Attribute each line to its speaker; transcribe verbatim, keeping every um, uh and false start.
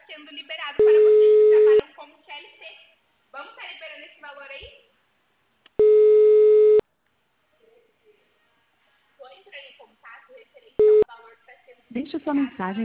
Speaker 1: sendo liberado para vocês que trabalham como C L T. Vamos estar liberando esse valor aí? Vou entrar em contato referente ao valor que está sendo
Speaker 2: Deixe sua mensagem